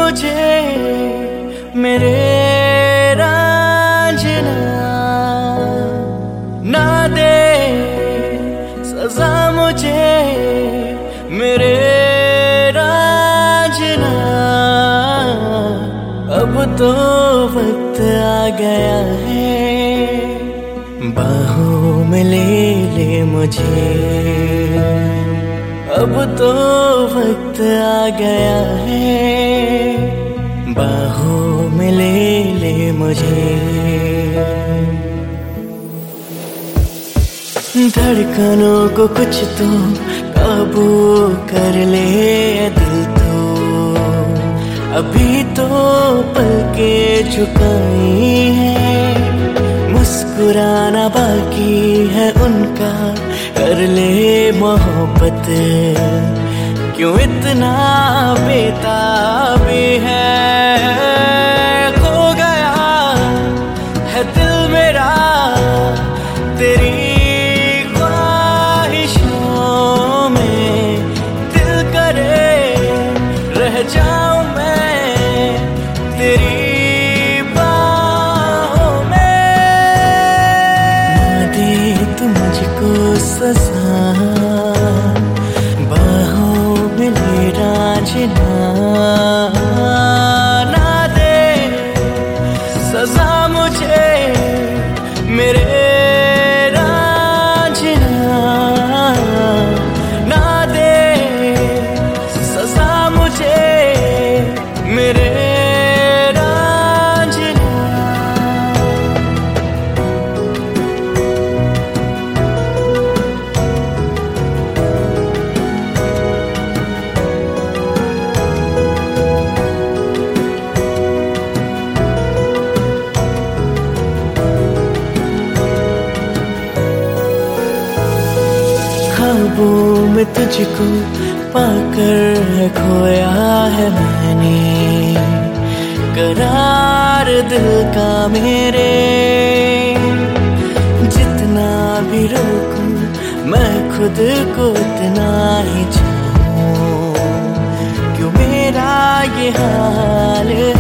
मुझे मेरे रांझना, ना दे सजा मुझे मेरे रांझना। अब तो वक्त आ गया है, बाहों में ले ले मुझे। अब तो वक्त आ गया है, बाहों में ले ले मुझे। धड़कनों को कुछ तो काबू कर ले दिल तो, अभी तो पलके झुकाई है, मुस्कुराना बाकी है उनका, कर ले मोहब्बत। क्यों इतना बेताबी है, खो गया है दिल मेरा तेरी ख्वाहिशों में। दिल करे रह जाऊं मैं तेरी बाहों में। ना दे तू मुझको सजा, बाहों में ले रांझना, ना दे सजा मुझे मेरे रांझना, ना दे सजा मुझे मेरे ख्वाबों में तुझको पाकर खोया है मैंने, करार दिल का मेरे। जितना भी रोकूं मैं खुद को उतना ही चाहूं, क्यों मेरा ये हाल